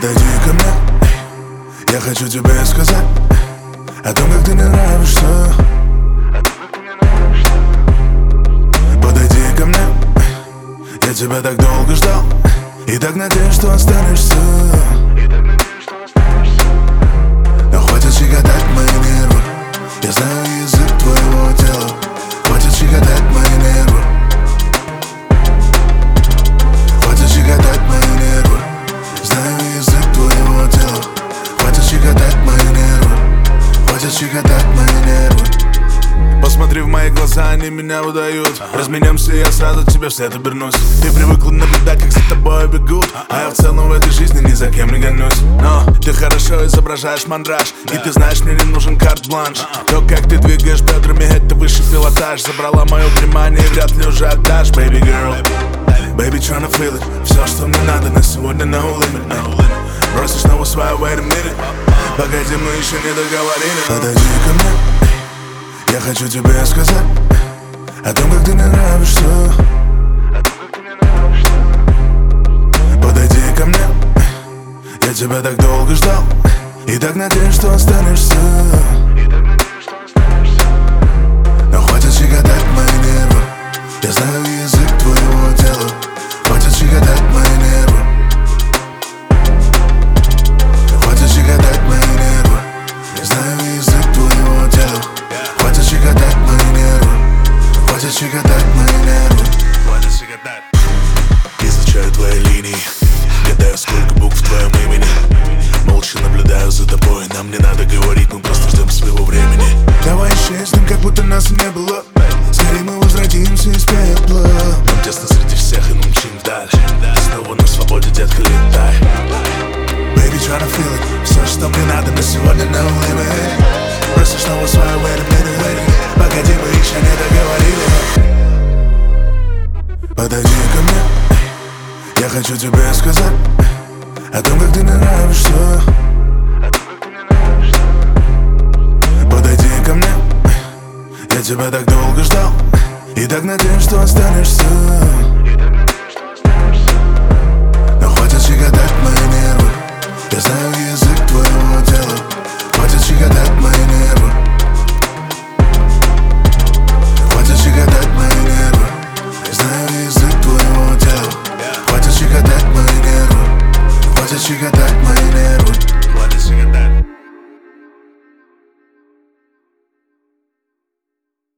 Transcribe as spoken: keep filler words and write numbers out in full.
Подойди ко мне, я хочу тебе сказать о том, как ты мне нравишься. Подойди ко мне, я тебя так долго ждал и так надеюсь, что останешься. Но хватит щекотать мои нервы, я знаю язык твоего тела. Хватит щекотать мои нервы, хватит щекотать мои нервы. Знаю язык твоего тела. Хватит щекотать мои нервы, хватит щекотать мои нервы. Посмотри в мои глаза, они меня выдают. Разменемся, я сразу тебе вслед обернусь. Ты привыкла наблюдать, как за тобой бегут, а я в целом в этой жизни ни за кем не гонюсь. Но ты хорошо изображаешь мандраж, и ты знаешь, мне не нужен карт-бланш. То, как ты двигаешь бедрами, это высший пилотаж. Забрала мое внимание и вряд ли уже отдашь, baby girl. Baby, tryna feel it. Все, что мне надо на сегодня, no limit, no limit. Бросишь снова свою, wait a minute. Погоди, мы еще не договорили. Подойди ко мне, я хочу тебе сказать о том, как ты мне нравишься. Подойди ко мне, я тебя так долго ждал и так надеюсь, что останешься. Но хватит щекотать мои нервы, я знаю язык твоего тела. Хватит щекотать мои нервы, хватит щекотать мои нервы. Я знаю язык твоего тела. Хватит щекотать мои нервы, хватит щекотать мои нервы. Хватит щекотать. Изучаю твои линии, гадаю, сколько букв в твоем имени. Молча наблюдаю за тобой, нам не надо говорить, мы просто ждем своего времени. Давай исчезнем, как будто нас и не было. Скорее мы возродимся из пепла. Нам тесно среди всех и мы мчим вдаль. Снова на свободе, детка, летай. Baby, tryna feel it. Все, что мне надо на сегодня, no limit. Просто снова свою, wait a minute, wait a minute. Погоди, мы еще не договорили. Подойди ко мне, я хочу тебе сказать о том, как ты мне нравишься. Подойди ко мне, я тебя так долго ждал и так надеюсь, что останешься. Но хватит щекотать мои нервы, я знаю язык твоего тела. Хватит щекотать мои